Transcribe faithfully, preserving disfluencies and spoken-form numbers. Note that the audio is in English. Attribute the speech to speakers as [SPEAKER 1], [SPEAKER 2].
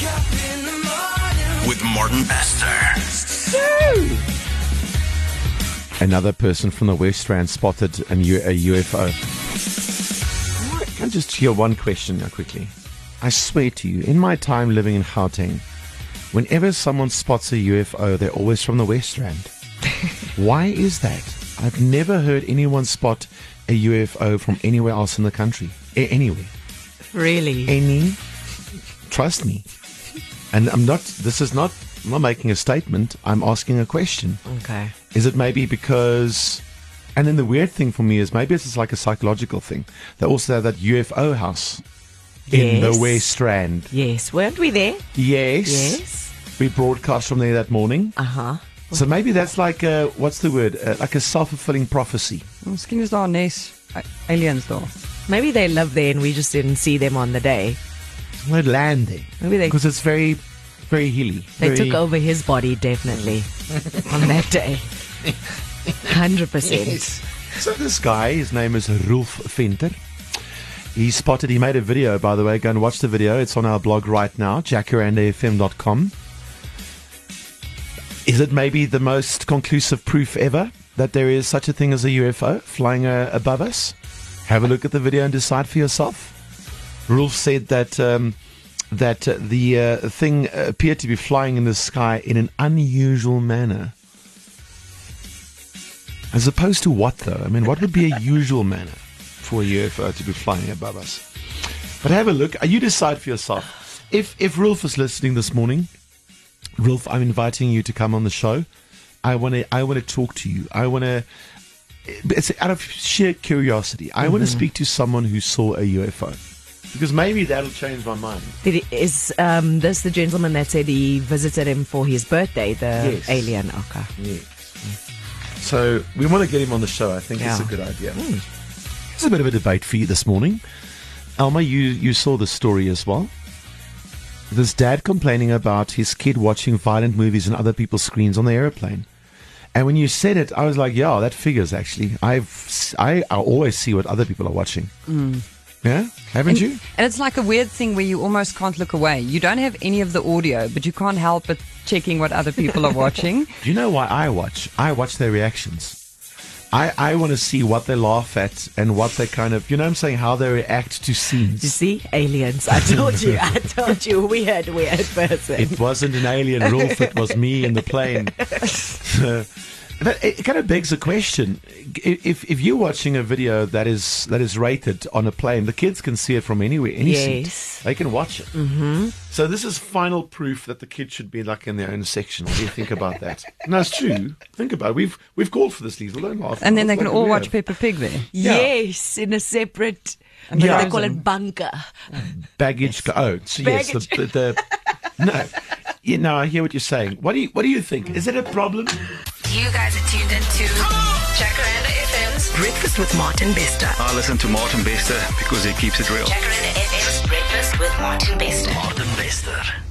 [SPEAKER 1] With Martin Bester.
[SPEAKER 2] Another person from the West Rand spotted a, U- a U F O. Can I just hear one question now quickly? I swear to you, in my time living in Gauteng, whenever someone spots a U F O, they're always from the West Rand. Why is that? I've never heard anyone spot a U F O from anywhere else in the country. A- anywhere.
[SPEAKER 3] Really?
[SPEAKER 2] Any. Trust me. And I'm not, this is not, I'm not making a statement. I'm asking a question.
[SPEAKER 3] Okay.
[SPEAKER 2] Is it maybe because, and then the weird thing for me is maybe it's just like a psychological thing. They also have that U F O house in
[SPEAKER 3] Yes.
[SPEAKER 2] the West Rand.
[SPEAKER 3] Yes. Weren't we there?
[SPEAKER 2] Yes.
[SPEAKER 3] Yes.
[SPEAKER 2] We broadcast from there that morning.
[SPEAKER 3] Uh-huh.
[SPEAKER 2] So maybe that's like a, what's the word? Uh, like a self-fulfilling prophecy.
[SPEAKER 4] Miskien is daar nes aliens daar.
[SPEAKER 3] Maybe they live there and we just didn't see them on the day.
[SPEAKER 2] They land there.
[SPEAKER 3] Maybe they
[SPEAKER 2] Because it's very, very hilly.
[SPEAKER 3] they
[SPEAKER 2] very,
[SPEAKER 3] took over his body definitely on that day. one hundred percent.
[SPEAKER 2] So this guy, his name is Rolf Venter. He spotted, he made a video, by the way. Go and watch the video. It's on our blog right now, jacaranda f m dot com. Is it maybe the most conclusive proof ever that there is such a thing as a U F O flying uh, above us? Have a look at the video and decide for yourself. Rolf said that um, that uh, the uh, thing appeared to be flying in the sky in an unusual manner. As opposed to what, though? I mean, what would be a usual manner for a U F O to be flying above us? But have a look. You decide for yourself. If if Rolf is listening this morning, Rolf, I'm inviting you to come on the show. I want to I want to talk to you. I want to. It's out of sheer curiosity. I mm-hmm. want to speak to someone who saw a U F O. Because maybe that'll change my mind.
[SPEAKER 3] Did he, is um, this the gentleman that said he visited him for his birthday, the
[SPEAKER 2] Yes.
[SPEAKER 3] alien? Okay.
[SPEAKER 2] Yes. So we want to get him on the show. I think it's
[SPEAKER 3] Yeah.
[SPEAKER 2] a good idea. Mm. There's a bit of a debate for you this morning. Alma, you, you saw the story as well. This dad complaining about his kid watching violent movies on other people's screens on the airplane. And when you said it, I was like, yeah, that figures actually. I've, I, I always see what other people are watching.
[SPEAKER 4] Mm.
[SPEAKER 2] Yeah? Haven't
[SPEAKER 4] And,
[SPEAKER 2] you?
[SPEAKER 4] and it's like a weird thing where you almost can't look away. You don't have any of the audio, but you can't help but checking what other people are watching.
[SPEAKER 2] Do you know why I watch? I watch their reactions. I, I want to see what they laugh at and what they kind of, you know what I'm saying, how they react to scenes.
[SPEAKER 3] You see? Aliens. I told you. I told you. Weird, weird person.
[SPEAKER 2] It wasn't an alien, Rolf. It was me in the plane. But it kind of begs a question: if if you're watching a video that is that is rated on a plane, the kids can see it from anywhere, any
[SPEAKER 3] Yes.
[SPEAKER 2] seat. They can watch it. Mm-hmm. So this is final proof that the kids should be like in their own section. What do you think about that? No, it's true. Think about it. We've we've called for this, Liesl. Don't laugh.
[SPEAKER 4] And then they
[SPEAKER 2] Like
[SPEAKER 4] can all
[SPEAKER 2] we
[SPEAKER 4] watch
[SPEAKER 2] have.
[SPEAKER 4] Peppa Pig there.
[SPEAKER 2] Yeah.
[SPEAKER 3] Yes, in a separate.
[SPEAKER 4] And
[SPEAKER 3] What
[SPEAKER 2] Yeah.
[SPEAKER 3] do they call it? Bunker.
[SPEAKER 2] baggage. Go- oh, so yes, the, the, the no. You know, I hear what you're saying. What do you what do you think? Is it a problem?
[SPEAKER 5] You guys are tuned into Jacaranda F M's Breakfast with Martin Bester.
[SPEAKER 1] I listen to Martin Bester because he keeps it real.
[SPEAKER 5] Jacaranda F M's Breakfast with Martin Bester.
[SPEAKER 1] Martin Bester.